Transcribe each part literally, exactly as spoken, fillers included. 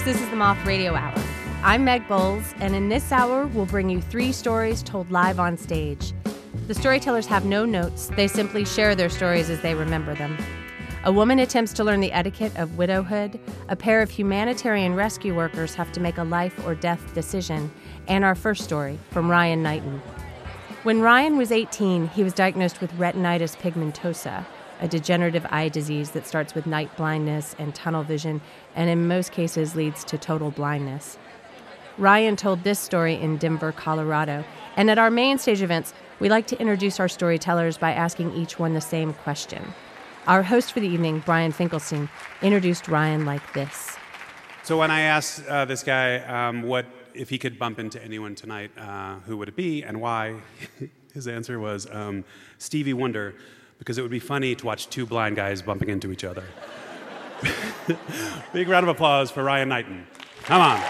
folks. This is the Moth Radio Hour. I'm Meg Bowles, and in this hour, we'll bring you three stories told live on stage. The storytellers have no notes. They simply share their stories as they remember them. A woman attempts to learn the etiquette of widowhood. A pair of humanitarian rescue workers have to make a life or death decision. And our first story from Ryan Knighton. When Ryan was eighteen, he was diagnosed with retinitis pigmentosa, a degenerative eye disease that starts with night blindness and tunnel vision, and in most cases leads to total blindness. Ryan told this story in Denver, Colorado, and at our main stage events, we like to introduce our storytellers by asking each one the same question. Our host for the evening, Brian Finkelstein, introduced Ryan like this. So when I asked uh, this guy um, what if he could bump into anyone tonight, uh, who would it be and why, his answer was um, Stevie Wonder, because it would be funny to watch two blind guys bumping into each other. Big round of applause for Ryan Knighton. Come on.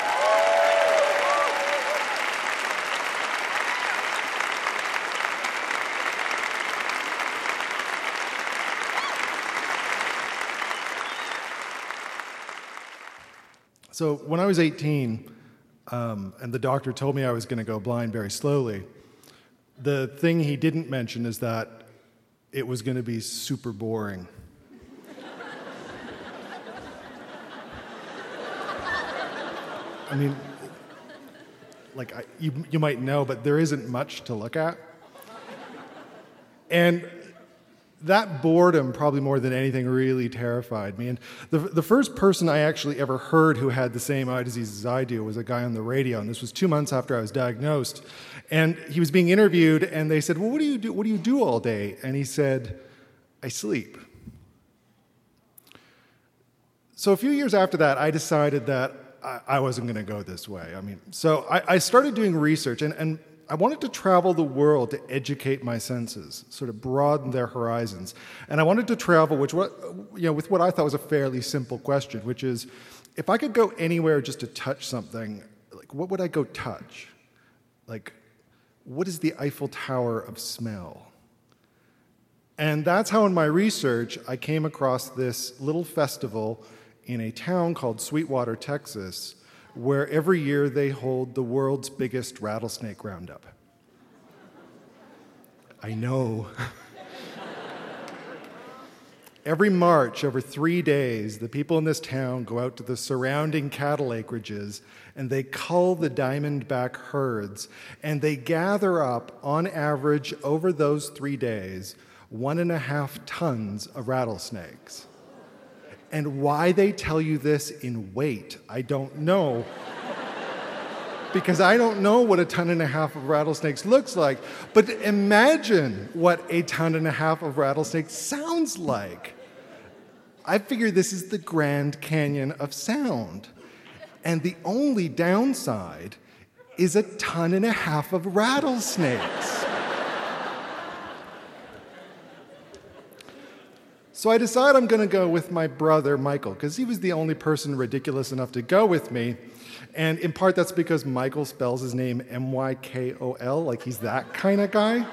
So when I was eighteen, um, and the doctor told me I was going to go blind very slowly, the thing he didn't mention is that it was going to be super boring. I mean, like, I, you, you might know, but there isn't much to look at. And that boredom, probably more than anything, really terrified me. And the, the first person I actually ever heard who had the same eye disease as I do was a guy on the radio, and this was two months after I was diagnosed. And he was being interviewed, and they said, well, what do you do, what do you do all day? And he said, I sleep. So a few years after that, I decided that I, I wasn't going to go this way. I mean, so I, I started doing research, and, and I wanted to travel the world to educate my senses, sort of broaden their horizons. And I wanted to travel which what, you know, with what I thought was a fairly simple question, which is, if I could go anywhere just to touch something, like, what would I go touch? Like, what is the Eiffel Tower of smell? And that's how in my research I came across this little festival in a town called Sweetwater, Texas, where every year they hold the world's biggest rattlesnake roundup. I know. Every March, over three days, the people in this town go out to the surrounding cattle acreages and they cull the diamondback herds, and they gather up, on average, over those three days, one and a half tons of rattlesnakes. And why they tell you this in weight, I don't know. Because I don't know what a ton and a half of rattlesnakes looks like. But imagine what a ton and a half of rattlesnakes sounds like. I figure this is the Grand Canyon of sound. And the only downside is a ton and a half of rattlesnakes. So I decide I'm going to go with my brother, Michael, because he was the only person ridiculous enough to go with me. And in part, that's because Michael spells his name M Y K O L, like he's that kind of guy.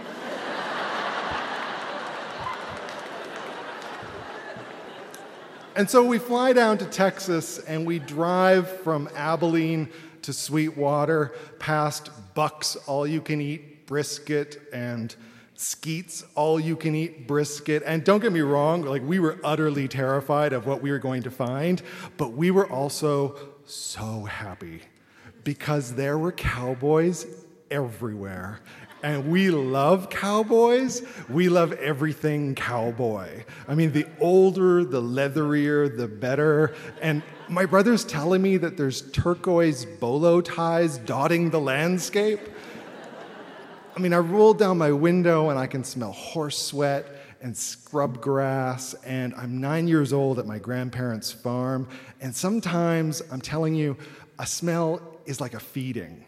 And so we fly down to Texas, and we drive from Abilene to Sweetwater, past Buck's all-you-can-eat brisket and Skeet's all-you-can-eat brisket. And don't get me wrong, like, we were utterly terrified of what we were going to find, but we were also so happy because there were cowboys everywhere. And we love cowboys. We love everything cowboy. I mean, the older, the leatherier, the better. And my brother's telling me that there's turquoise bolo ties dotting the landscape. I mean, I roll down my window and I can smell horse sweat and scrub grass, and I'm nine years old at my grandparents' farm, and sometimes, I'm telling you, a smell is like a feeding.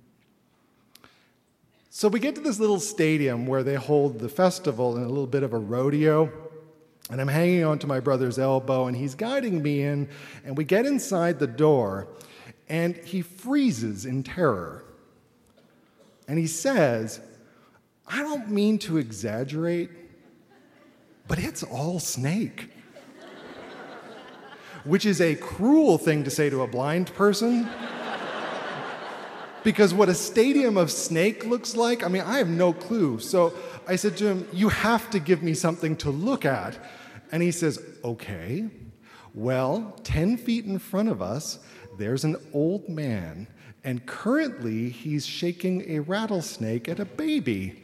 So we get to this little stadium where they hold the festival and a little bit of a rodeo, and I'm hanging onto my brother's elbow, and he's guiding me in, and we get inside the door, and he freezes in terror. And he says, I don't mean to exaggerate, but it's all snake. which is a cruel thing to say to a blind person. Because what a stadium of snake looks like, I mean, I have no clue. So I said to him, you have to give me something to look at. And he says, okay. Well, ten feet in front of us, there's an old man, and currently he's shaking a rattlesnake at a baby.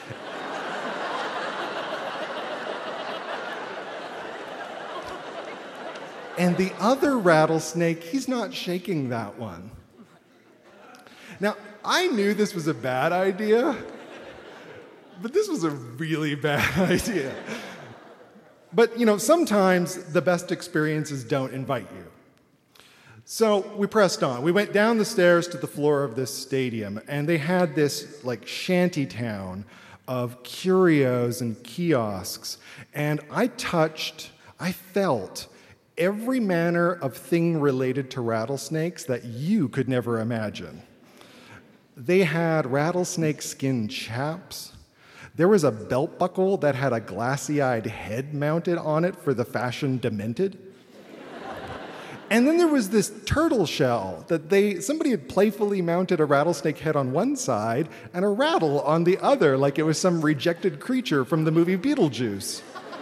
And the other rattlesnake, he's not shaking that one. Now, I knew this was a bad idea, but this was a really bad idea. But, you know, sometimes the best experiences don't invite you. So we pressed on. We went down the stairs to the floor of this stadium, and they had this, like, shanty town of curios and kiosks. And I touched, I felt every manner of thing related to rattlesnakes that you could never imagine. They had rattlesnake skin chaps. There was a belt buckle that had a glassy-eyed head mounted on it for the fashion demented. And then there was this turtle shell that they somebody had playfully mounted a rattlesnake head on one side and a rattle on the other, like it was some rejected creature from the movie Beetlejuice.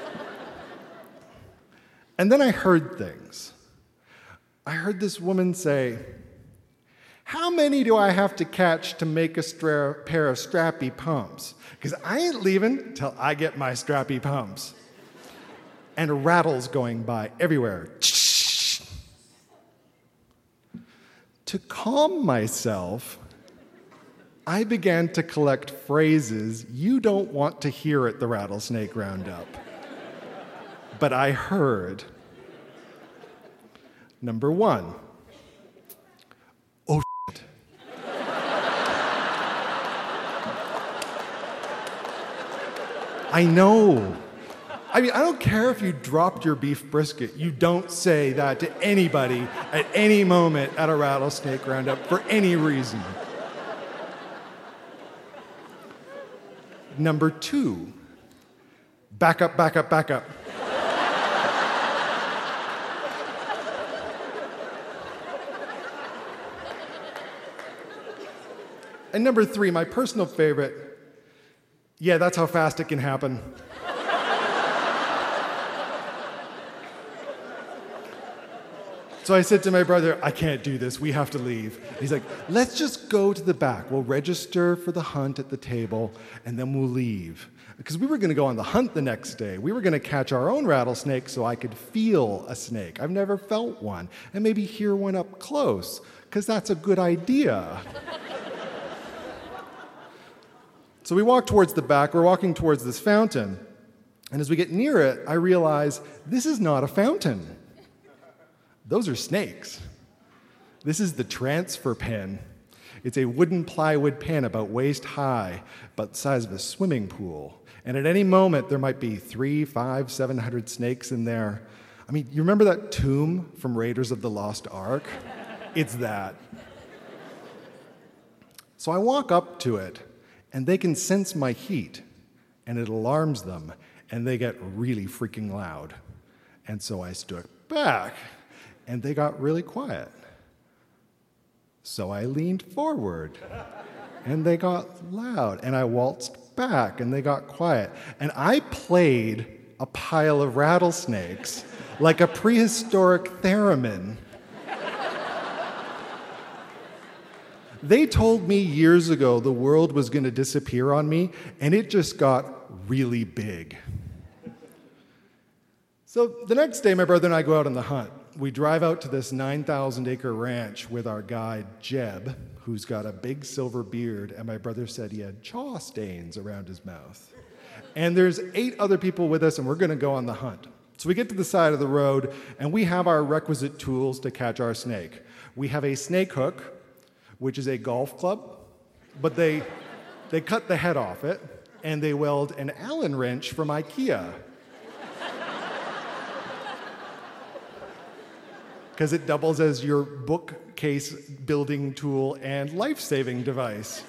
And then I heard things. I heard this woman say, how many do I have to catch to make a stra- pair of strappy pumps? Because I ain't leaving till I get my strappy pumps. And rattles going by everywhere. To calm myself, I began to collect phrases you don't want to hear at the Rattlesnake Roundup. But I heard. Number one. Oh, shit. I know. I mean, I don't care if you dropped your beef brisket. You don't say that to anybody at any moment at a Rattlesnake Roundup for any reason. Number two. Back up, back up, back up. And number three, my personal favorite, yeah, that's how fast it can happen. So I said to my brother, I can't do this, we have to leave. He's like, let's just go to the back. We'll register for the hunt at the table, and then we'll leave. Because we were gonna go on the hunt the next day. We were gonna catch our own rattlesnake so I could feel a snake. I've never felt one, and maybe hear one up close, because that's a good idea. So we walk towards the back, we're walking towards this fountain, and as we get near it, I realize this is not a fountain. Those are snakes. This is the transfer pen. It's a wooden plywood pen about waist high, about the size of a swimming pool. And at any moment, there might be three, five, seven hundred snakes in there. I mean, you remember that tomb from Raiders of the Lost Ark? It's that. So I walk up to it, and they can sense my heat, and it alarms them, and they get really freaking loud. And so I stood back, and they got really quiet. So I leaned forward, and they got loud, and I waltzed back, and they got quiet. And I played a pile of rattlesnakes like a prehistoric theremin. They told me years ago the world was going to disappear on me, and it just got really big. So the next day, my brother and I go out on the hunt. We drive out to this nine thousand acre ranch with our guide, Jeb, who's got a big silver beard, and my brother said he had chaw stains around his mouth. And there's eight other people with us, and we're going to go on the hunt. So we get to the side of the road, and we have our requisite tools to catch our snake. We have a snake hook, which is a golf club, but they, they cut the head off it, and they weld an Allen wrench from IKEA. Because it doubles as your bookcase building tool and life-saving device.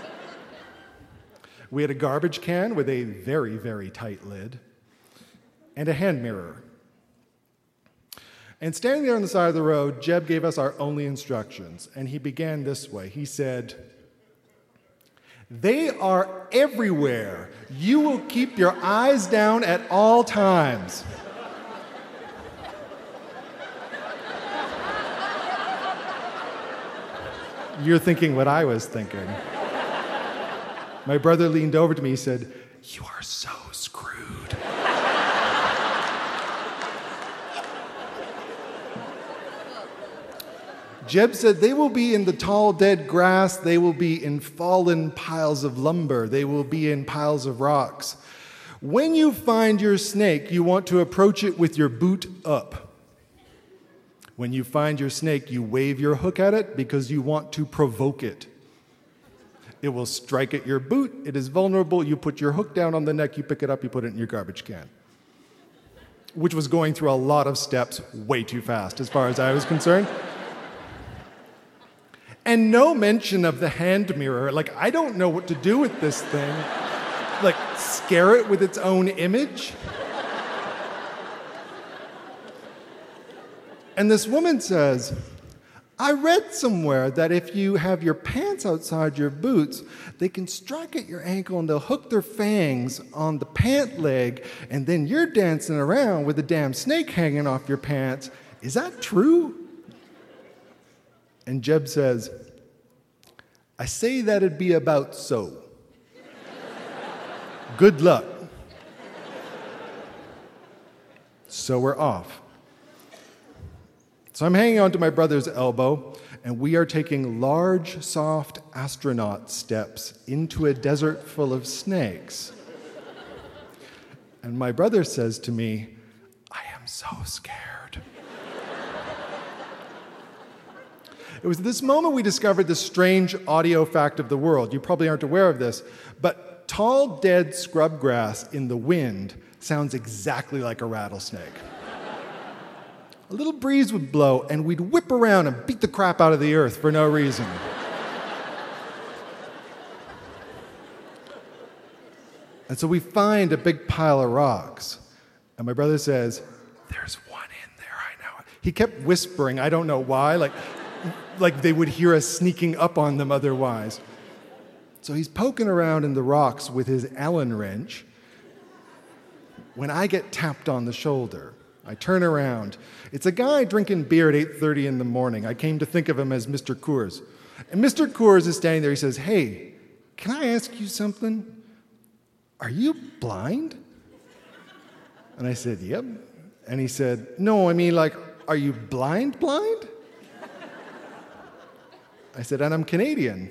We had a garbage can with a very, very tight lid, and a hand mirror. And standing there on the side of the road, Jeb gave us our only instructions, and he began this way. He said, "They are everywhere. You will keep your eyes down at all times." You're thinking what I was thinking. My brother leaned over to me, he said, "You are so screwed." Jeb said, "They will be in the tall, dead grass. They will be in fallen piles of lumber. They will be in piles of rocks. When you find your snake, you want to approach it with your boot up. When you find your snake, you wave your hook at it because you want to provoke it. It will strike at your boot. It is vulnerable. You put your hook down on the neck, you pick it up, you put it in your garbage can." Which was going through a lot of steps way too fast as far as I was concerned. And no mention of the hand mirror. Like, I don't know what to do with this thing. Like, scare it with its own image? And this woman says, "I read somewhere that if you have your pants outside your boots, they can strike at your ankle and they'll hook their fangs on the pant leg, and then you're dancing around with a damn snake hanging off your pants. Is that true?" And Jeb says, "I say that'd be about so. Good luck." So we're off. So I'm hanging onto my brother's elbow, and we are taking large, soft astronaut steps into a desert full of snakes. And my brother says to me, "I am so scared." It was at this moment we discovered the strange audio fact of the world. You probably aren't aware of this, but tall, dead scrub grass in the wind sounds exactly like a rattlesnake. A little breeze would blow, and we'd whip around and beat the crap out of the earth for no reason. And so we find a big pile of rocks, and my brother says, "There's one in there, I know." He kept whispering, I don't know why, like, like they would hear us sneaking up on them otherwise. So he's poking around in the rocks with his Allen wrench when I get tapped on the shoulder. I turn around. It's a guy drinking beer at eight thirty in the morning. I came to think of him as Mister Coors. And Mister Coors is standing there. He says, "Hey, can I ask you something? Are you blind?" And I said, "Yep." And he said, "No, I mean, like, are you blind blind?" I said, "And I'm Canadian."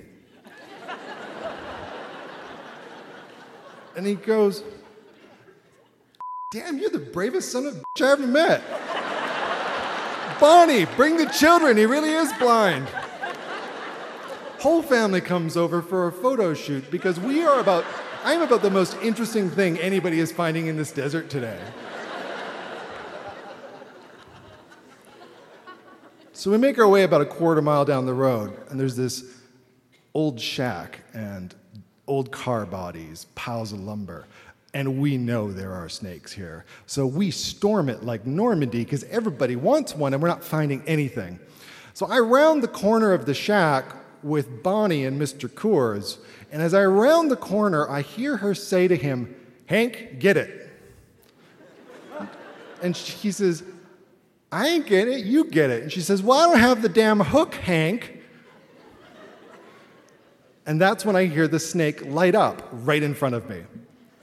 And he goes, "Damn, you're the bravest son of a bitch I ever met. Bonnie, bring the children. He really is blind." Whole family comes over for a photo shoot because we are about, I'm about the most interesting thing anybody is finding in this desert today. So we make our way about a quarter mile down the road, and there's this old shack and old car bodies, piles of lumber. And we know there are snakes here. So we storm it like Normandy because everybody wants one and we're not finding anything. So I round the corner of the shack with Bonnie and Mister Coors. And as I round the corner, I hear her say to him, "Hank, get it." And he says, "I ain't get it, you get it." And she says, "Well, I don't have the damn hook, Hank." And that's when I hear the snake light up right in front of me.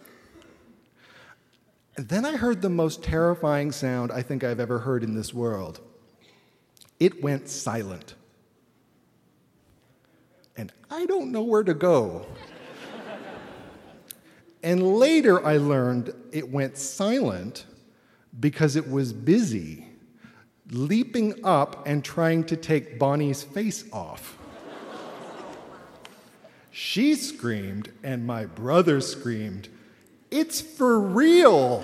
And then I heard the most terrifying sound I think I've ever heard in this world. It went silent. And I don't know where to go. And later I learned it went silent because it was busy leaping up and trying to take Bonnie's face off. She screamed, and my brother screamed, "It's for real!"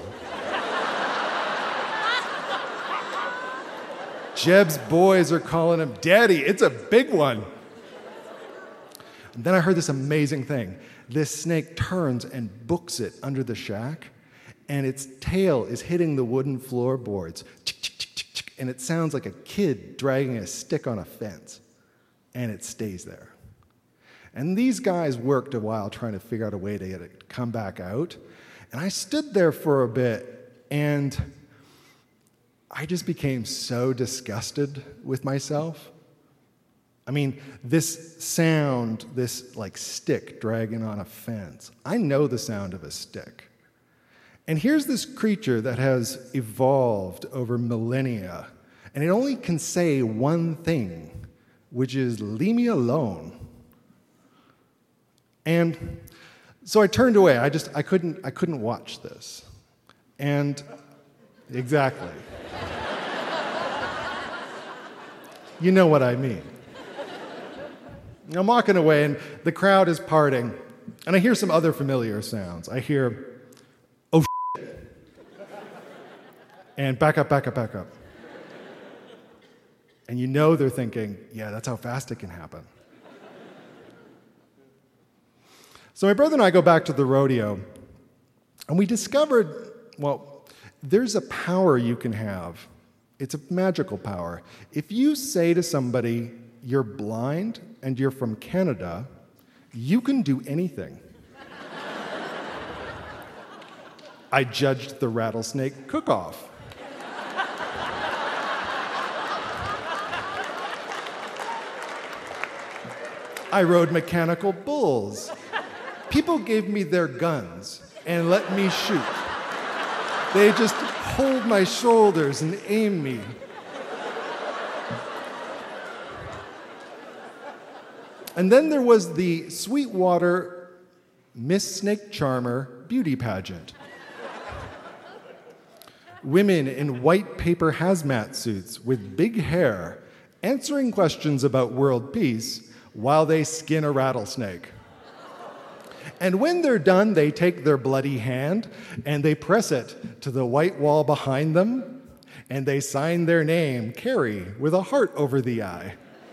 Jeb's boys are calling him, "Daddy, it's a big one." And then I heard this amazing thing. This snake turns and books it under the shack, and its tail is hitting the wooden floorboards. and it sounds like a kid dragging a stick on a fence, and it stays there. And these guys worked a while trying to figure out a way to get it to come back out, and I stood there for a bit, and I just became so disgusted with myself. I mean, this sound, this like stick dragging on a fence, I know the sound of a stick. And here's this creature that has evolved over millennia, and it only can say one thing, which is, leave me alone. And so I turned away. I just, I couldn't, I couldn't watch this. And, exactly. You know what I mean. I'm walking away, and the crowd is parting, and I hear some other familiar sounds. I hear, oh, shit. And back up, back up, back up. And you know they're thinking, yeah, that's how fast it can happen. So my brother and I go back to the rodeo, and we discovered, well, there's a power you can have. It's a magical power. If you say to somebody, you're blind and you're from Canada, you can do anything. I judged the rattlesnake cook-off. I rode mechanical bulls. People gave me their guns and let me shoot. They just hold my shoulders and aim me. And then there was the Sweetwater Miss Snake Charmer beauty pageant. Women in white paper hazmat suits with big hair answering questions about world peace while they skin a rattlesnake. And when they're done, they take their bloody hand and they press it to the white wall behind them, and they sign their name, Carrie, with a heart over the eye.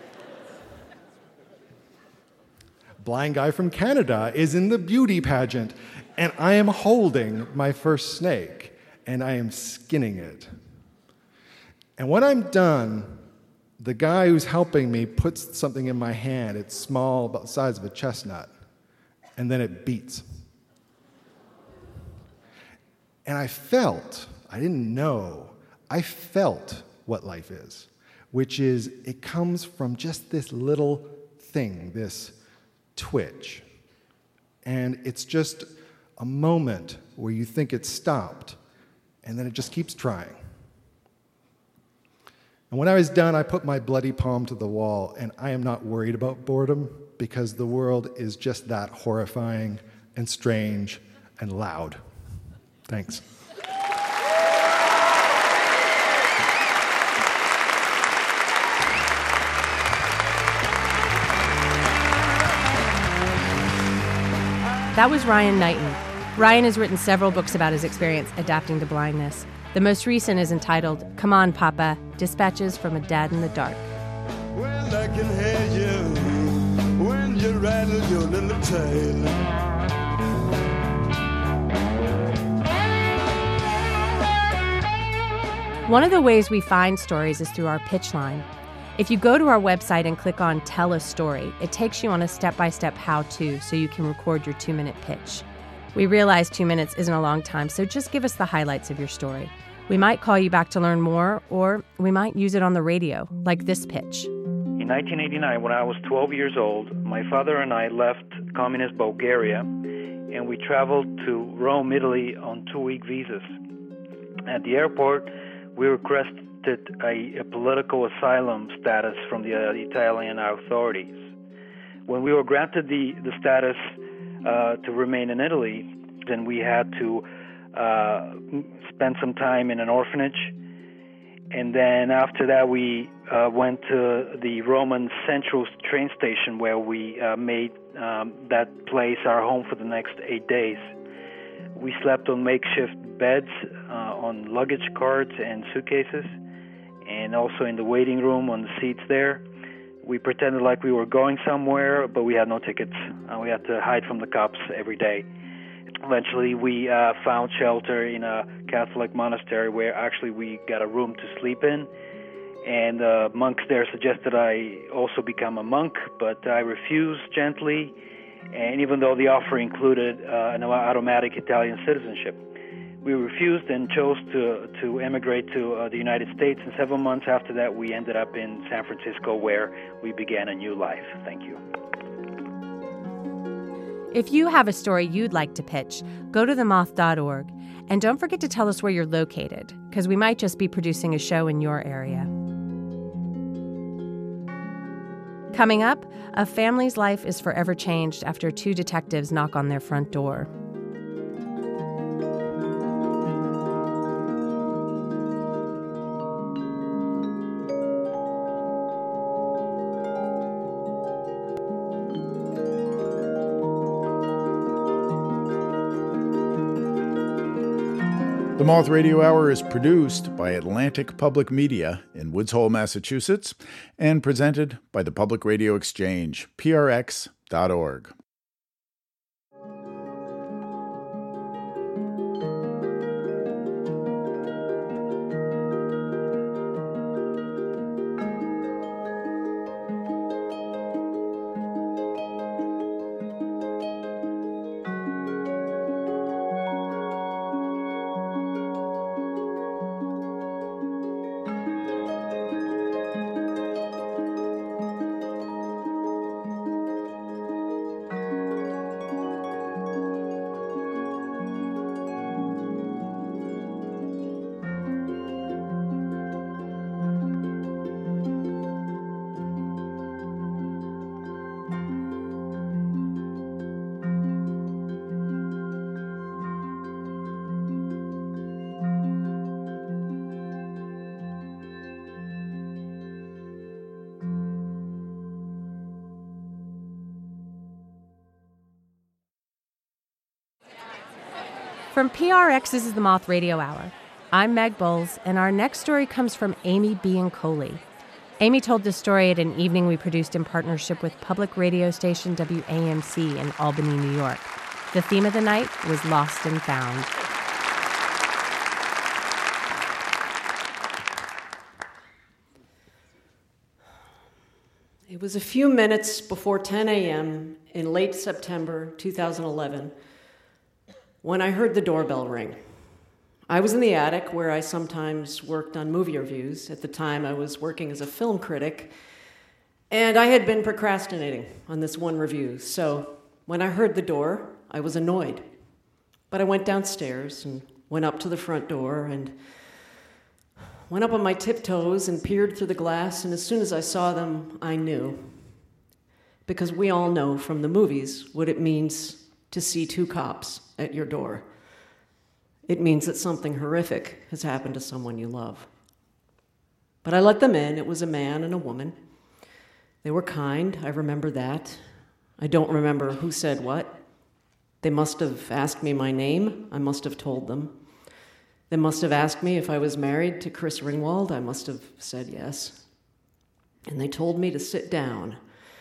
Blind guy from Canada is in the beauty pageant, and I am holding my first snake, and I am skinning it. And when I'm done, the guy who's helping me puts something in my hand. It's small, about the size of a chestnut, and then it beats. And I felt, I didn't know, I felt what life is, which is it comes from just this little thing, this twitch. And it's just a moment where you think it's stopped, and then it just keeps trying. And when I was done, I put my bloody palm to the wall, and I am not worried about boredom because the world is just that horrifying and strange and loud. Thanks. That was Ryan Knighton. Ryan has written several books about his experience adapting to blindness. The most recent is entitled, Come On, Papa, Dispatches from a Dad in the Dark. Well, I can hear you when you rattle your little tail. One of the ways we find stories is through our pitch line. If you go to our website and click on Tell a Story, it takes you on a step-by-step how-to so you can record your two-minute pitch. We realize two minutes isn't a long time, so just give us the highlights of your story. We might call you back to learn more, or we might use it on the radio, like this pitch. In nineteen eighty-nine, when I was twelve years old, my father and I left communist Bulgaria, and we traveled to Rome, Italy on two-week visas. At the airport, we requested a, a political asylum status from the uh, Italian authorities. When we were granted the, the status uh, to remain in Italy, then we had to uh, spend some time in an orphanage. And then after that, we uh, went to the Roman Central train station where we uh, made um, that place our home for the next eight days. We slept on makeshift beds, uh, on luggage carts and suitcases, and also in the waiting room on the seats there. We pretended like we were going somewhere, but we had no tickets. Uh, we had to hide from the cops every day. Eventually, we uh, found shelter in a Catholic monastery where actually we got a room to sleep in, And the monks there suggested I also become a monk, but I refused gently, and even though the offer included uh, an automatic Italian citizenship. We refused and chose to, to emigrate to uh, the United States, and several months after that we ended up in San Francisco, where we began a new life. Thank you. If you have a story you'd like to pitch, go to the moth dot org. And don't forget to tell us where you're located, because we might just be producing a show in your area. Coming up, a family's life is forever changed after two detectives knock on their front door. The Moth Radio Hour is produced by Atlantic Public Media in Woods Hole, Massachusetts, and presented by the Public Radio Exchange, P R X dot org. From P R X, this is the Moth Radio Hour. I'm Meg Bowles, and our next story comes from Amy Biancoli. Amy told this story at an evening we produced in partnership with public radio station W A M C in Albany, New York. The theme of the night was Lost and Found. It was a few minutes before ten a.m. in late September two thousand eleven when I heard the doorbell ring. I was in the attic where I sometimes worked on movie reviews. At the time, I was working as a film critic, and I had been procrastinating on this one review. So when I heard the door, I was annoyed. But I went downstairs and went up to the front door and went up on my tiptoes and peered through the glass, and as soon as I saw them, I knew. Because we all know from the movies what it means to see two cops at your door. It means that something horrific has happened to someone you love. But I let them in. It was a man and a woman. They were kind. I remember that. I don't remember who said what. They must have asked me my name. I must have told them. They must have asked me if I was married to Chris Ringwald. I must have said yes. And they told me to sit down.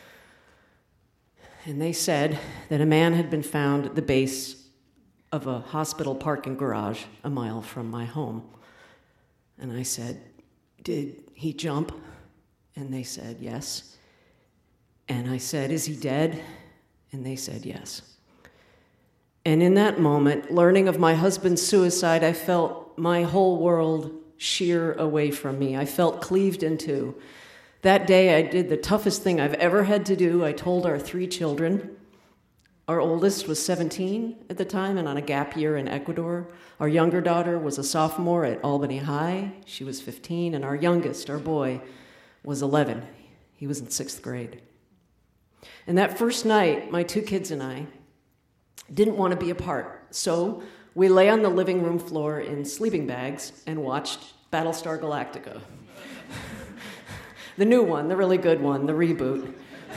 And they said that a man had been found at the base of a hospital parking garage a mile from my home. And I said, "Did he jump?" And they said, "Yes." And I said, "Is he dead?" And they said, "Yes." And in that moment, learning of my husband's suicide, I felt my whole world shear away from me. I felt cleaved in two. That day, I did the toughest thing I've ever had to do. I told our three children. Our oldest was seventeen at the time and on a gap year in Ecuador. Our younger daughter was a sophomore at Albany High. She was fifteen. And our youngest, our boy, was eleven. He was in sixth grade. And that first night, my two kids and I didn't want to be apart. So we lay on the living room floor in sleeping bags and watched Battlestar Galactica. The new one, the really good one, the reboot.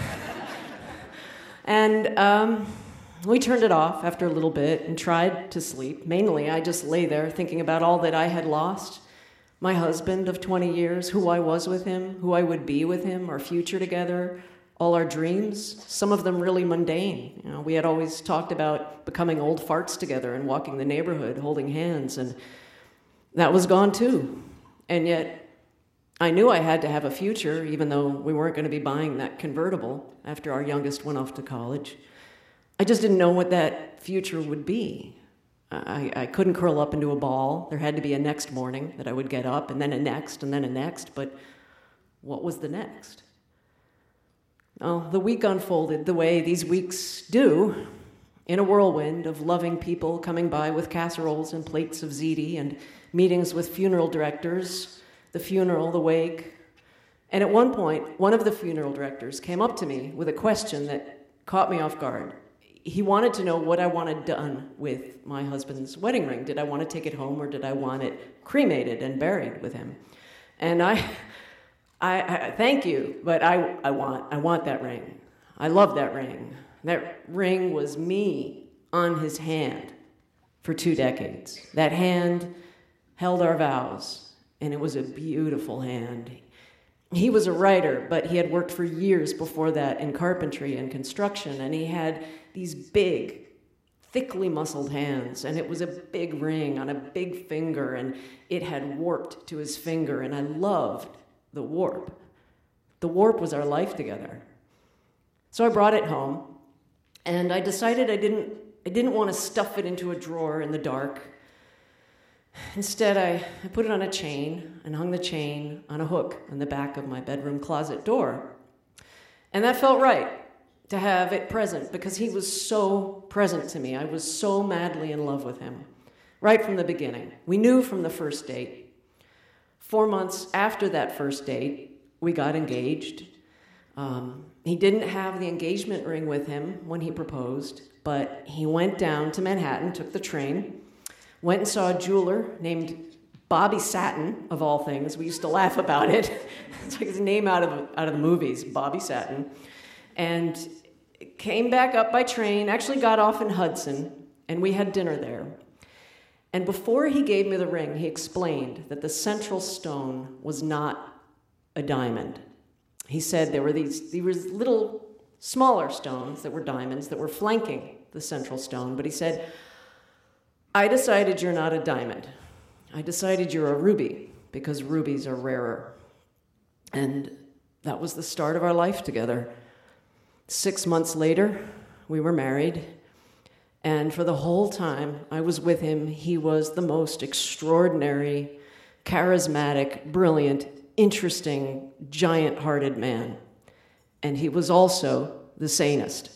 And um, we turned it off after a little bit and tried to sleep. Mainly, I just lay there thinking about all that I had lost. My husband of twenty years, who I was with him, who I would be with him, our future together, all our dreams, some of them really mundane. You know, we had always talked about becoming old farts together and walking the neighborhood, holding hands, and that was gone too. And yet, I knew I had to have a future, even though we weren't going to be buying that convertible after our youngest went off to college. I just didn't know what that future would be. I, I couldn't curl up into a ball. There had to be a next morning that I would get up, and then a next, and then a next, but what was the next? Oh, the week unfolded the way these weeks do, in a whirlwind of loving people coming by with casseroles and plates of ziti and meetings with funeral directors, the funeral, the wake. And at one point, one of the funeral directors came up to me with a question that caught me off guard. He wanted to know what I wanted done with my husband's wedding ring. Did I want to take it home, or did I want it cremated and buried with him? And I, I, I thank you, but I, I want, I want that ring. I love that ring. That ring was me on his hand for two decades. That hand held our vows. And it was a beautiful hand. He was a writer, but he had worked for years before that in carpentry and construction, and he had these big, thickly muscled hands, and it was a big ring on a big finger, and it had warped to his finger, and I loved the warp. The warp was our life together. So I brought it home, and I decided I didn't, I didn't want to stuff it into a drawer in the dark. Instead, I, I put it on a chain and hung the chain on a hook on the back of my bedroom closet door. And that felt right, to have it present, because he was so present to me. I was so madly in love with him, right from the beginning. We knew from the first date. Four months after that first date, we got engaged. Um, he didn't have the engagement ring with him when he proposed, but he went down to Manhattan, took the train, went and saw a jeweler named Bobby Satin, of all things. We used to laugh about it. It's like his name out of, out of the movies, Bobby Satin. And came back up by train, actually got off in Hudson, and we had dinner there. And before he gave me the ring, he explained that the central stone was not a diamond. He said there were these, there was little smaller stones that were diamonds that were flanking the central stone, but he said, I decided you're not a diamond. I decided you're a ruby, because rubies are rarer. And that was the start of our life together. Six months later, we were married. And for the whole time I was with him, he was the most extraordinary, charismatic, brilliant, interesting, giant-hearted man. And he was also the sanest,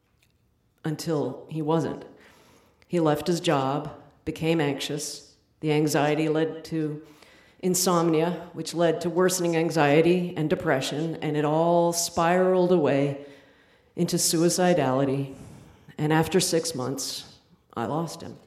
until he wasn't. He left his job, became anxious. The anxiety led to insomnia, which led to worsening anxiety and depression, and it all spiraled away into suicidality. And after six months, I lost him.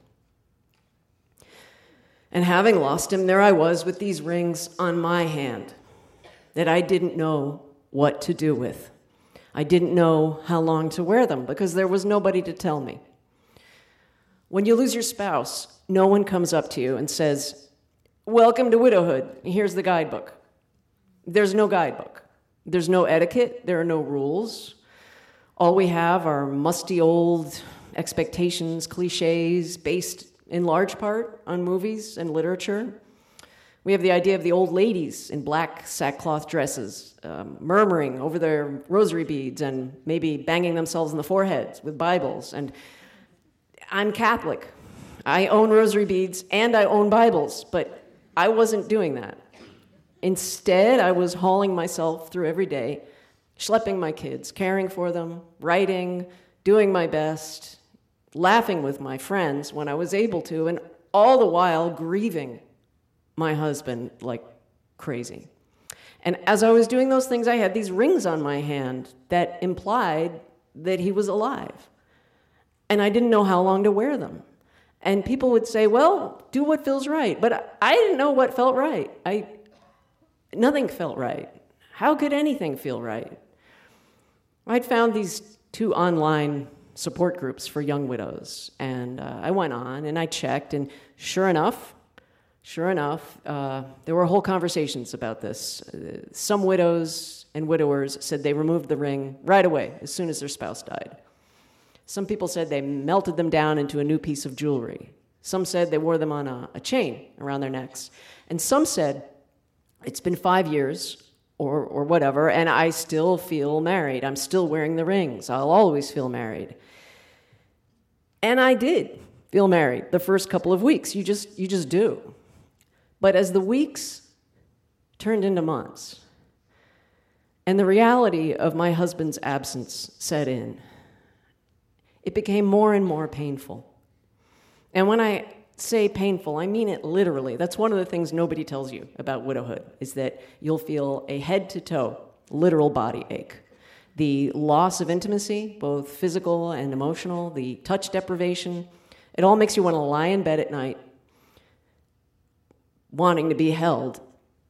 And having lost him, there I was with these rings on my hand that I didn't know what to do with. I didn't know how long to wear them, because there was nobody to tell me. When you lose your spouse, no one comes up to you and says, welcome to widowhood, here's the guidebook. There's no guidebook. There's no etiquette, there are no rules. All we have are musty old expectations, cliches, based in large part on movies and literature. We have the idea of the old ladies in black sackcloth dresses, um, murmuring over their rosary beads and maybe banging themselves in the foreheads with Bibles. And I'm Catholic. I own rosary beads and I own Bibles, but I wasn't doing that. Instead, I was hauling myself through every day, schlepping my kids, caring for them, writing, doing my best, laughing with my friends when I was able to, and all the while grieving my husband like crazy. And as I was doing those things, I had these rings on my hand that implied that he was alive. And I didn't know how long to wear them. And people would say, well, do what feels right. But I didn't know what felt right. I, nothing felt right. How could anything feel right? I'd found these two online support groups for young widows. And uh, I went on and I checked, and sure enough, Sure enough, uh, there were whole conversations about this. Uh, some widows and widowers said they removed the ring right away, as soon as their spouse died. Some people said they melted them down into a new piece of jewelry. Some said they wore them on a, a chain around their necks. And some said, It's been five years or, or whatever, and I still feel married. I'm still wearing the rings. I'll always feel married. And I did feel married the first couple of weeks. You just, you just do. But as the weeks turned into months, and the reality of my husband's absence set in, it became more and more painful. And when I say painful, I mean it literally. That's one of the things nobody tells you about widowhood, is that you'll feel a head-to-toe, literal body ache. The loss of intimacy, both physical and emotional, the touch deprivation, it all makes you want to lie in bed at night, wanting to be held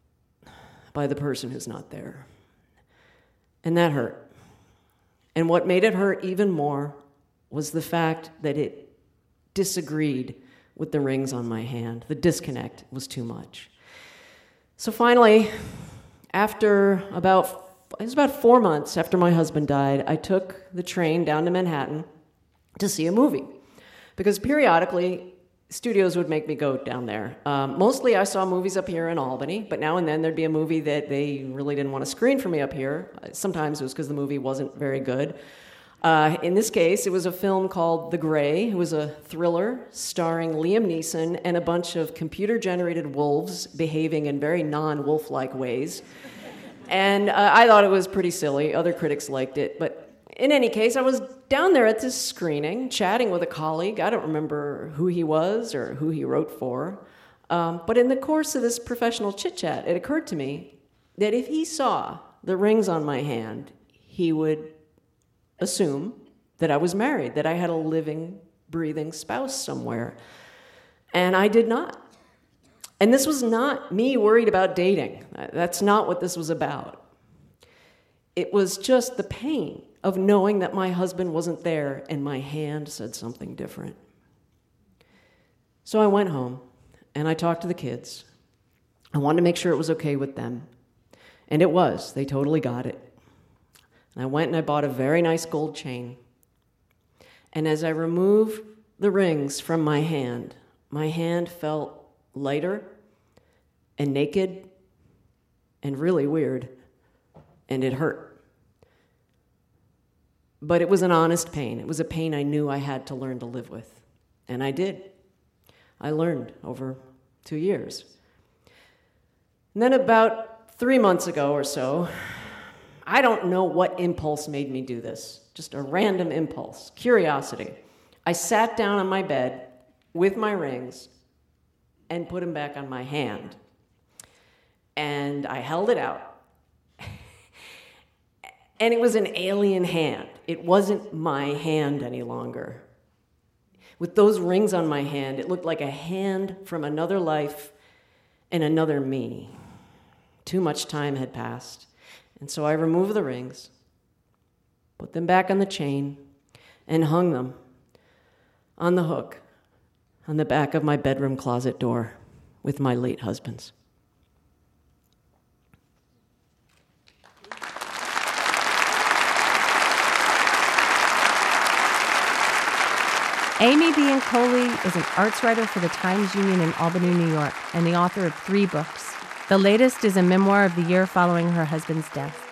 by the person who's not there. And that hurt. And what made it hurt even more was the fact that it disagreed with the rings on my hand. The disconnect was too much. So finally, after about, it was about four months after my husband died, I took the train down to Manhattan to see a movie. Because periodically, studios would make me go down there. Um, mostly I saw movies up here in Albany, but now and then there'd be a movie that they really didn't want to screen for me up here. Sometimes it was because the movie wasn't very good. Uh, in this case, it was a film called The Grey. It was a thriller starring Liam Neeson and a bunch of computer-generated wolves behaving in very non-wolf-like ways. And uh, I thought it was pretty silly. Other critics liked it. But in any case, I was down there at this screening, chatting with a colleague. I don't remember who he was or who he wrote for. Um, but in the course of this professional chit-chat, it occurred to me that if he saw the rings on my hand, he would assume that I was married, that I had a living, breathing spouse somewhere. And I did not. And this was not me worried about dating. That's not what this was about. It was just the pain of knowing that my husband wasn't there and my hand said something different. So I went home and I talked to the kids. I wanted to make sure it was okay with them. And it was. They totally got it. And I went and I bought a very nice gold chain. And as I removed the rings from my hand, my hand felt lighter and naked and really weird, and it hurt. But it was an honest pain. It was a pain I knew I had to learn to live with. And I did. I learned over two years. And then about three months ago or so, I don't know what impulse made me do this. Just a random impulse, curiosity. I sat down on my bed with my rings and put them back on my hand. And I held it out. And it was an alien hand. It wasn't my hand any longer. With those rings on my hand, it looked like a hand from another life and another me. Too much time had passed. And so I removed the rings, put them back on the chain, and hung them on the hook on the back of my bedroom closet door with my late husband's. Amy Biancoli is an arts writer for the Times Union in Albany, New York, and the author of three books. The latest is a memoir of the year following her husband's death.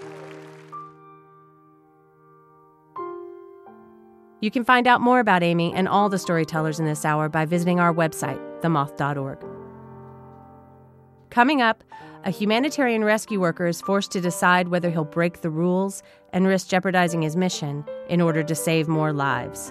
You can find out more about Amy and all the storytellers in this hour by visiting our website, the moth dot org. Coming up, a humanitarian rescue worker is forced to decide whether he'll break the rules and risk jeopardizing his mission in order to save more lives.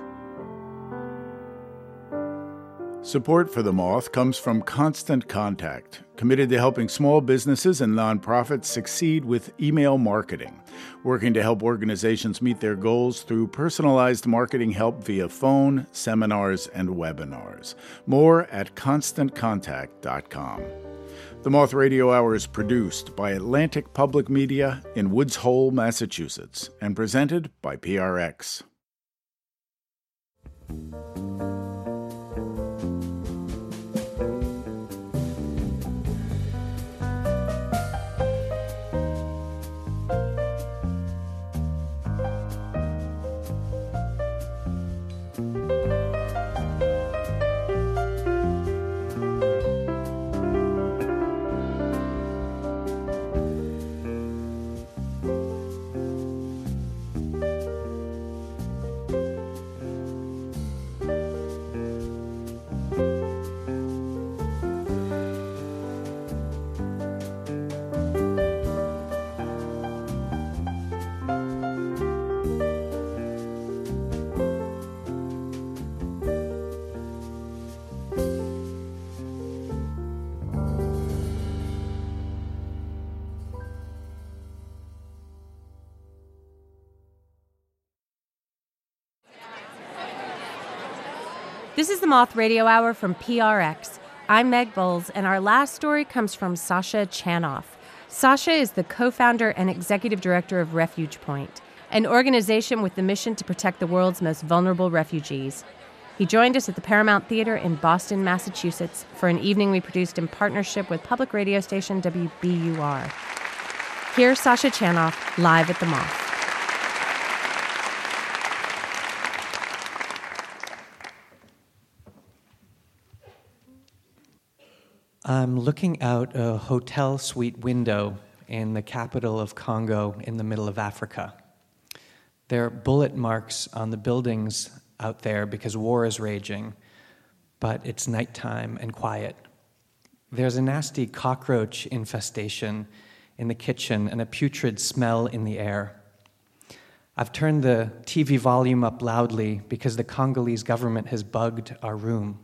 Support for The Moth comes from Constant Contact, committed to helping small businesses and nonprofits succeed with email marketing, working to help organizations meet their goals through personalized marketing help via phone, seminars, and webinars. More at constant contact dot com. The Moth Radio Hour is produced by Atlantic Public Media in Woods Hole, Massachusetts, and presented by P R X. This is the Moth Radio Hour from P R X. I'm Meg Bowles, and our last story comes from Sasha Chanoff. Sasha is the co-founder and executive director of Refuge Point, an organization with the mission to protect the world's most vulnerable refugees. He joined us at the Paramount Theater in Boston, Massachusetts, for an evening we produced in partnership with public radio station W B U R. Here's Sasha Chanoff, live at the Moth. I'm looking out a hotel suite window in the capital of Congo in the middle of Africa. There are bullet marks on the buildings out there because war is raging, but it's nighttime and quiet. There's a nasty cockroach infestation in the kitchen and a putrid smell in the air. I've turned the T V volume up loudly because the Congolese government has bugged our room.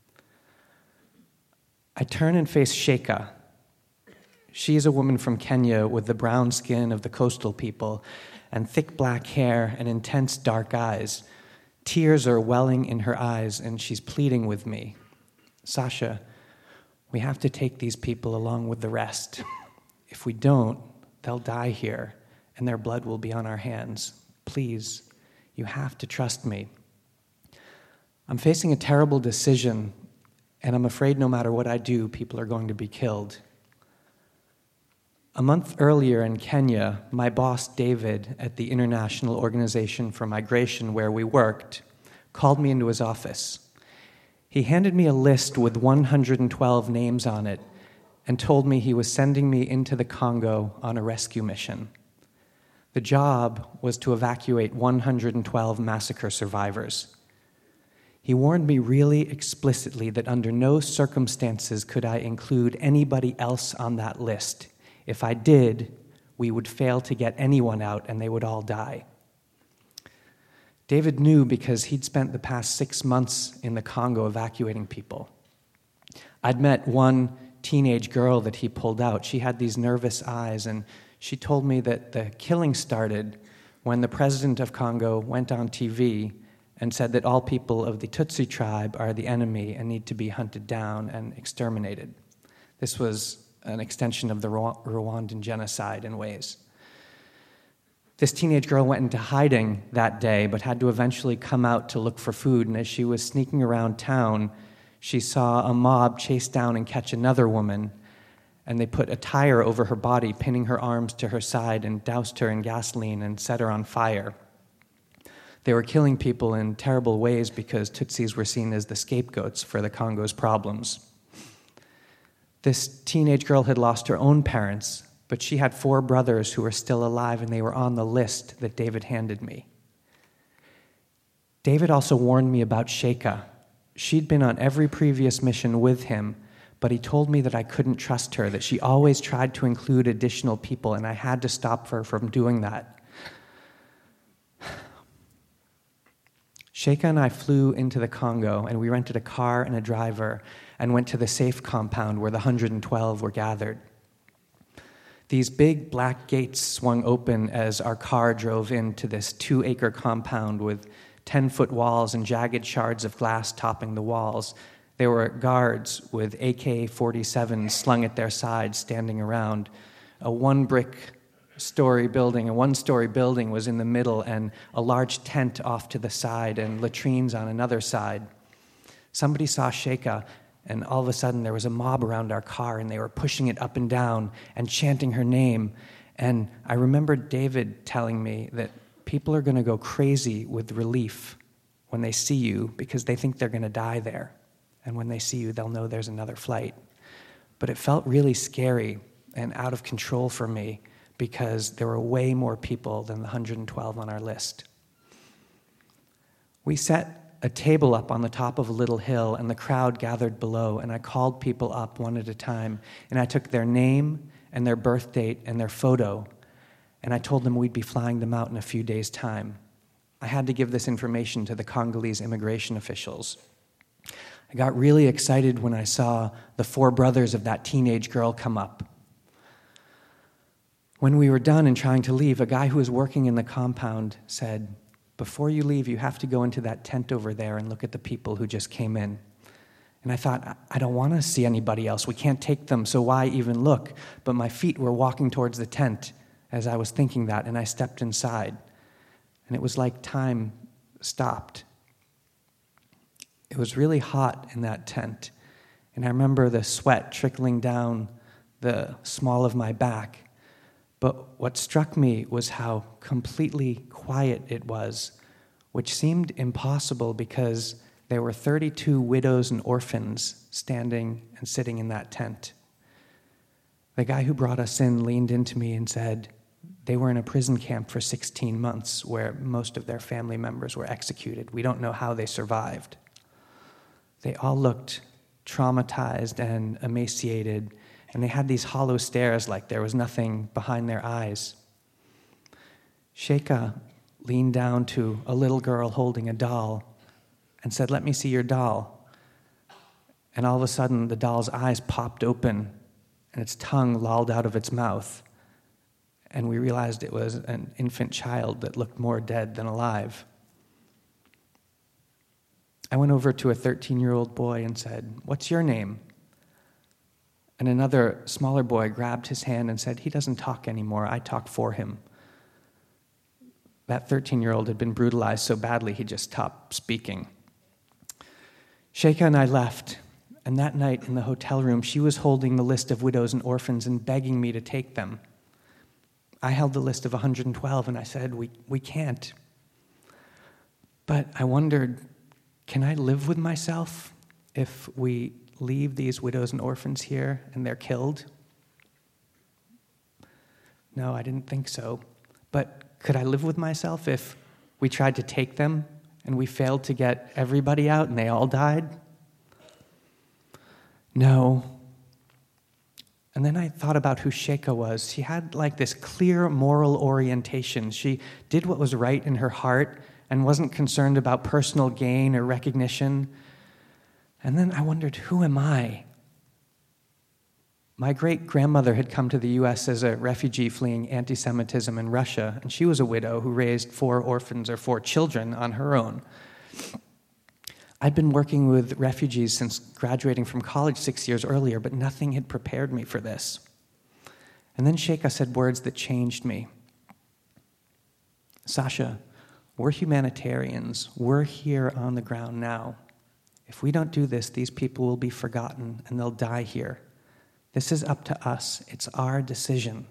I turn and face Sheikha. She is a woman from Kenya with the brown skin of the coastal people and thick black hair and intense dark eyes. Tears are welling in her eyes, and she's pleading with me. Sasha, we have to take these people along with the rest. If we don't, they'll die here, and their blood will be on our hands. Please, you have to trust me. I'm facing a terrible decision, and I'm afraid no matter what I do, people are going to be killed. A month earlier in Kenya, my boss, David, at the International Organization for Migration where we worked, called me into his office. He handed me a list with one hundred twelve names on it and told me he was sending me into the Congo on a rescue mission. The job was to evacuate one hundred twelve massacre survivors. He warned me really explicitly that under no circumstances could I include anybody else on that list. If I did, we would fail to get anyone out and they would all die. David knew because he'd spent the past six months in the Congo evacuating people. I'd met one teenage girl that he pulled out. She had these nervous eyes, and she told me that the killing started when the president of Congo went on T V and said that all people of the Tutsi tribe are the enemy and need to be hunted down and exterminated. This was an extension of the Rwandan genocide in ways. This teenage girl went into hiding that day, but had to eventually come out to look for food, and as she was sneaking around town, she saw a mob chase down and catch another woman, and they put a tire over her body, pinning her arms to her side, and doused her in gasoline and set her on fire. They were killing people in terrible ways because Tutsis were seen as the scapegoats for the Congo's problems. This teenage girl had lost her own parents, but she had four brothers who were still alive, and they were on the list that David handed me. David also warned me about Sheikha. She'd been on every previous mission with him, but he told me that I couldn't trust her, that she always tried to include additional people, and I had to stop her from doing that. Sheikha and I flew into the Congo, and we rented a car and a driver and went to the safe compound where the one hundred twelve were gathered. These big black gates swung open as our car drove into this two-acre compound with ten-foot walls and jagged shards of glass topping the walls. There were guards with A K forty-sevens slung at their sides standing around. A one-brick story building, a one-story building was in the middle, and a large tent off to the side and latrines on another side. Somebody saw Sheikha, and all of a sudden there was a mob around our car, and they were pushing it up and down and chanting her name. And I remember David telling me that people are going to go crazy with relief when they see you because they think they're going to die there. And when they see you, they'll know there's another flight. But it felt really scary and out of control for me, because there were way more people than the one hundred twelve on our list. We set a table up on the top of a little hill, and the crowd gathered below, and I called people up one at a time, and I took their name and their birth date and their photo, and I told them we'd be flying them out in a few days' time. I had to give this information to the Congolese immigration officials. I got really excited when I saw the four brothers of that teenage girl come up. When we were done and trying to leave, a guy who was working in the compound said, before you leave, you have to go into that tent over there and look at the people who just came in. And I thought, I don't want to see anybody else. We can't take them, so why even look? But my feet were walking towards the tent as I was thinking that, and I stepped inside. And it was like time stopped. It was really hot in that tent. And I remember the sweat trickling down the small of my back. But what struck me was how completely quiet it was, which seemed impossible because there were thirty-two widows and orphans standing and sitting in that tent. The guy who brought us in leaned into me and said they were in a prison camp for sixteen months where most of their family members were executed. We don't know how they survived. They all looked traumatized and emaciated, and they had these hollow stares like there was nothing behind their eyes. Sheikha leaned down to a little girl holding a doll and said, "Let me see your doll." And all of a sudden, the doll's eyes popped open and its tongue lolled out of its mouth. And we realized it was an infant child that looked more dead than alive. I went over to a thirteen-year-old boy and said, "What's your name?" And another smaller boy grabbed his hand and said, "He doesn't talk anymore. I talk for him." That thirteen-year-old had been brutalized so badly he just stopped speaking. Sheikha and I left, and that night in the hotel room, she was holding the list of widows and orphans and begging me to take them. I held the list of one hundred twelve, and I said, we, we can't. But I wondered, can I live with myself if we leave these widows and orphans here and they're killed? No, I didn't think so. But could I live with myself if we tried to take them and we failed to get everybody out and they all died? No. And then I thought about who Sheikha was. She had like this clear moral orientation. She did what was right in her heart and wasn't concerned about personal gain or recognition. And then I wondered, who am I? My great-grandmother had come to the U S as a refugee fleeing anti-Semitism in Russia, and she was a widow who raised four orphans or four children on her own. I'd been working with refugees since graduating from college six years earlier, but nothing had prepared me for this. And then Sheikha said words that changed me. "Sasha, we're humanitarians. We're here on the ground now. If we don't do this, these people will be forgotten and they'll die here. This is up to us. It's our decision."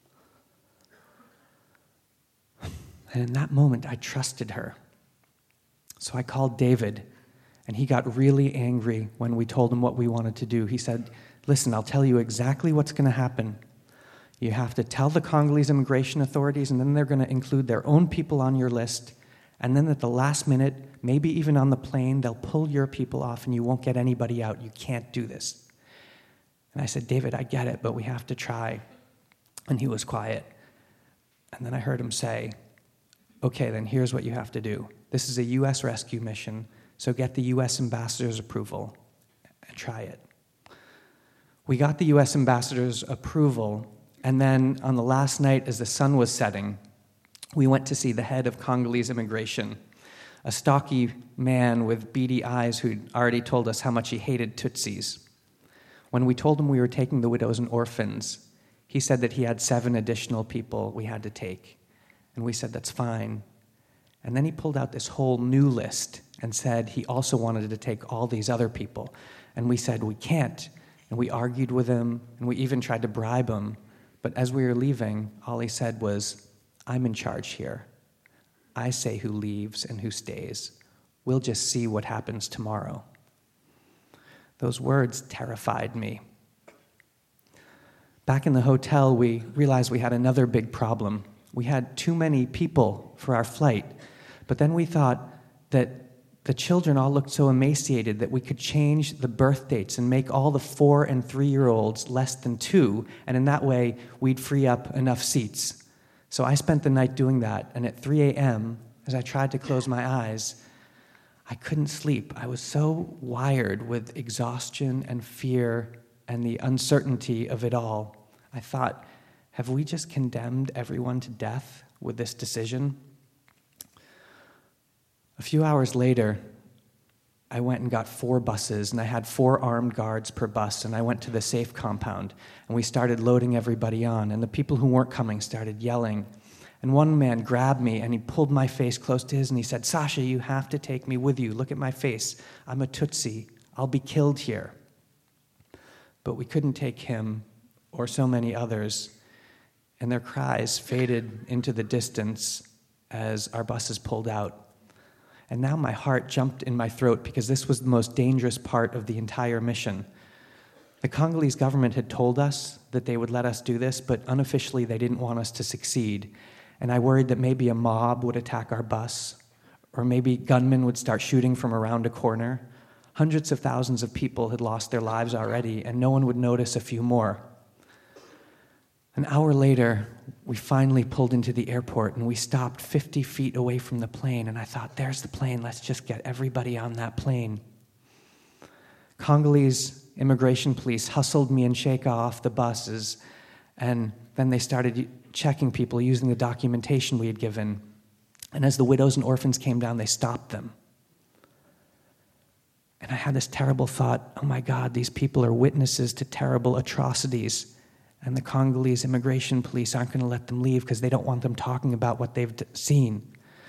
And in that moment, I trusted her. So I called David, and he got really angry when we told him what we wanted to do. He said, "Listen, I'll tell you exactly what's going to happen. You have to tell the Congolese immigration authorities, and then they're going to include their own people on your list. And then at the last minute, maybe even on the plane, they'll pull your people off, and you won't get anybody out. You can't do this." And I said, "David, I get it, but we have to try." And he was quiet. And then I heard him say, "Okay, then here's what you have to do. This is a U S rescue mission, so get the U S ambassador's approval and try it." We got the U S ambassador's approval, and then on the last night as the sun was setting, we went to see the head of Congolese immigration, a stocky man with beady eyes who'd already told us how much he hated Tutsis. When we told him we were taking the widows and orphans, he said that he had seven additional people we had to take. And we said, "That's fine." And then he pulled out this whole new list and said he also wanted to take all these other people. And we said, "We can't." And we argued with him, and we even tried to bribe him. But as we were leaving, all he said was, "I'm in charge here. I say who leaves and who stays. We'll just see what happens tomorrow." Those words terrified me. Back in the hotel, we realized we had another big problem. We had too many people for our flight, but then we thought that the children all looked so emaciated that we could change the birth dates and make all the four and three-year-olds less than two, and in that way, we'd free up enough seats. So I spent the night doing that, and at three a.m., as I tried to close my eyes, I couldn't sleep. I was so wired with exhaustion and fear and the uncertainty of it all. I thought, have we just condemned everyone to death with this decision? A few hours later, I went and got four buses, and I had four armed guards per bus, and I went to the safe compound, and we started loading everybody on, and the people who weren't coming started yelling. And one man grabbed me, and he pulled my face close to his, and he said, "Sasha, you have to take me with you. Look at my face. I'm a Tutsi. I'll be killed here." But we couldn't take him or so many others, and their cries faded into the distance as our buses pulled out. And now my heart jumped in my throat because this was the most dangerous part of the entire mission. The Congolese government had told us that they would let us do this, but unofficially they didn't want us to succeed. And I worried that maybe a mob would attack our bus, or maybe gunmen would start shooting from around a corner. Hundreds of thousands of people had lost their lives already, and no one would notice a few more. An hour later, we finally pulled into the airport, and we stopped fifty feet away from the plane, and I thought, there's the plane, let's just get everybody on that plane. Congolese immigration police hustled me and Sheikha off the buses, and then they started checking people using the documentation we had given. And as the widows and orphans came down, they stopped them. And I had this terrible thought, oh my God, these people are witnesses to terrible atrocities. And the Congolese immigration police aren't going to let them leave because they don't want them talking about what they've seen.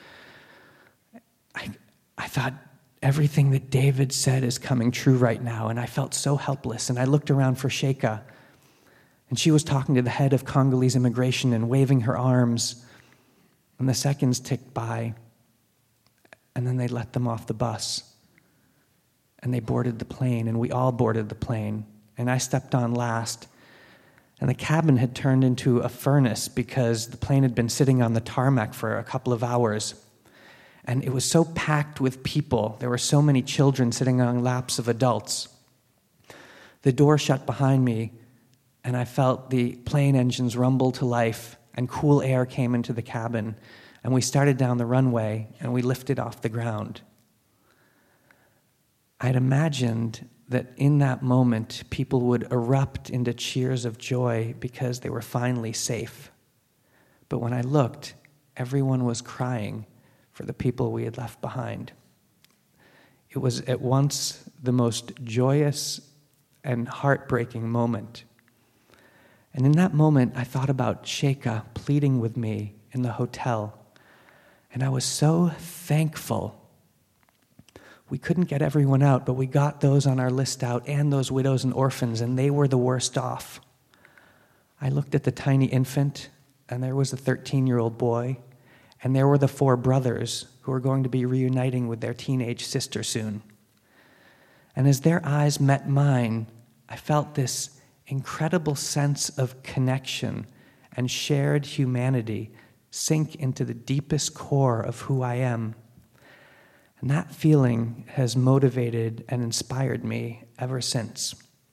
I, I thought, everything that David said is coming true right now, and I felt so helpless. And I looked around for Sheikha, and she was talking to the head of Congolese immigration and waving her arms. And the seconds ticked by, and then they let them off the bus. And they boarded the plane, and we all boarded the plane. And I stepped on last. And the cabin had turned into a furnace because the plane had been sitting on the tarmac for a couple of hours. And it was so packed with people. There were so many children sitting on laps of adults. The door shut behind me, and I felt the plane engines rumble to life, and cool air came into the cabin. And we started down the runway, and we lifted off the ground. I'd imagined that in that moment, people would erupt into cheers of joy because they were finally safe. But when I looked, everyone was crying for the people we had left behind. It was at once the most joyous and heartbreaking moment. And in that moment, I thought about Sheikha pleading with me in the hotel. And I was so thankful. We couldn't get everyone out, but we got those on our list out and those widows and orphans, and they were the worst off. I looked at the tiny infant, and there was a thirteen-year-old boy, and there were the four brothers who were going to be reuniting with their teenage sister soon. And as their eyes met mine, I felt this incredible sense of connection and shared humanity sink into the deepest core of who I am. And that feeling has motivated and inspired me ever since.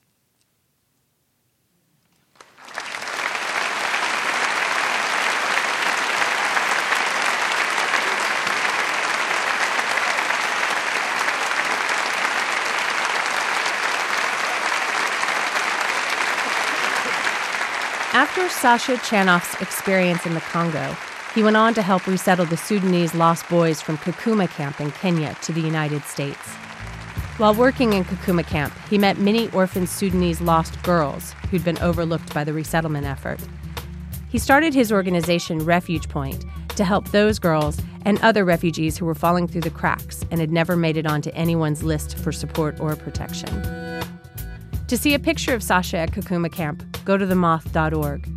After Sasha Chanoff's experience in the Congo, he went on to help resettle the Sudanese lost boys from Kakuma Camp in Kenya to the United States. While working in Kakuma Camp, he met many orphan Sudanese lost girls who'd been overlooked by the resettlement effort. He started his organization Refuge Point to help those girls and other refugees who were falling through the cracks and had never made it onto anyone's list for support or protection. To see a picture of Sasha at Kakuma Camp, go to the moth dot org.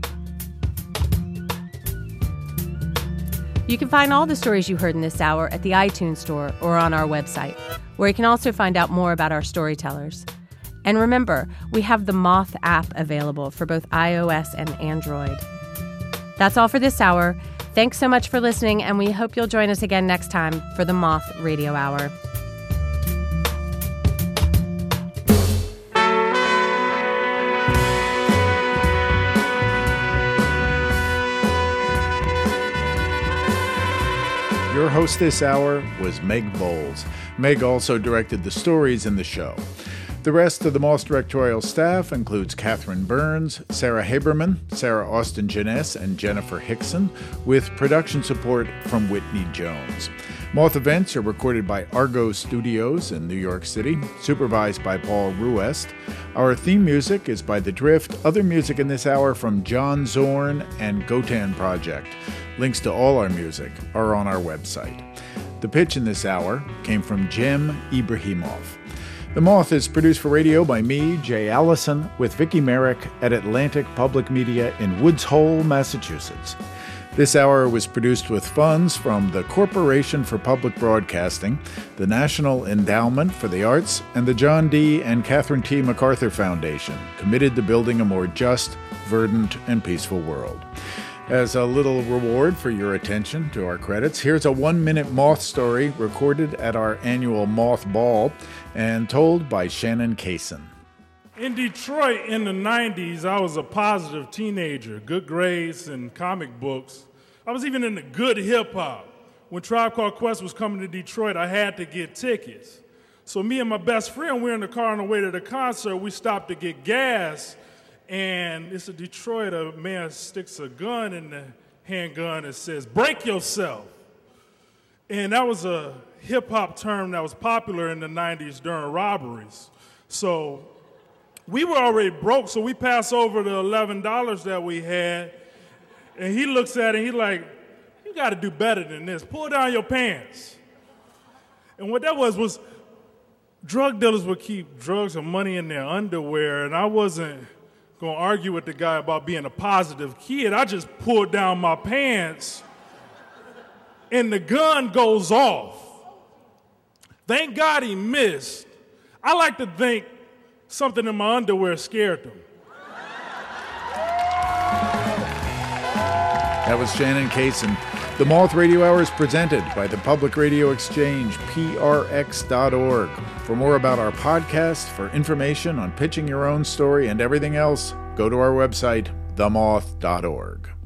You can find all the stories you heard in this hour at the iTunes Store or on our website, where you can also find out more about our storytellers. And remember, we have the Moth app available for both iOS and Android. That's all for this hour. Thanks so much for listening, and we hope you'll join us again next time for the Moth Radio Hour. Your host this hour was Meg Bowles. Meg also directed the stories in the show. The rest of the Moth directorial staff includes Catherine Burns, Sarah Haberman, Sarah Austin Jeunesse, and Jennifer Hickson, with production support from Whitney Jones. Moth events are recorded by Argo Studios in New York City, supervised by Paul Ruest. Our theme music is by The Drift. Other music in this hour from John Zorn and Gotan Project. Links to all our music are on our website. The pitch in this hour came from Jem Ibrahimov. The Moth is produced for radio by me, Jay Allison, with Vicki Merrick at Atlantic Public Media in Woods Hole, Massachusetts. This hour was produced with funds from the Corporation for Public Broadcasting, the National Endowment for the Arts, and the John D. and Catherine T. MacArthur Foundation, committed to building a more just, verdant, and peaceful world. As a little reward for your attention to our credits, here's a one-minute Moth story recorded at our annual Moth Ball and told by Shannon Kaysen. In Detroit in the nineties, I was a positive teenager, good grades and comic books. I was even into good hip-hop. When Tribe Called Quest was coming to Detroit, I had to get tickets. So me and my best friend, we were in the car on the way to the concert. We stopped to get gas. And it's a Detroit, a man sticks a gun in the handgun and says, "Break yourself." And that was a hip-hop term that was popular in the nineties during robberies. So we were already broke, so we pass over the eleven dollars that we had. And he looks at it, and he's like, "You got to do better than this. Pull down your pants." And what that was was drug dealers would keep drugs and money in their underwear, and I wasn't going to argue with the guy about being a positive kid. I just pulled down my pants, and the gun goes off. Thank God he missed. I like to think something in my underwear scared them. That was Shannon Kaysen. The Moth Radio Hour is presented by the Public Radio Exchange, P R X dot org. For more about our podcast, for information on pitching your own story and everything else, go to our website, the moth dot org.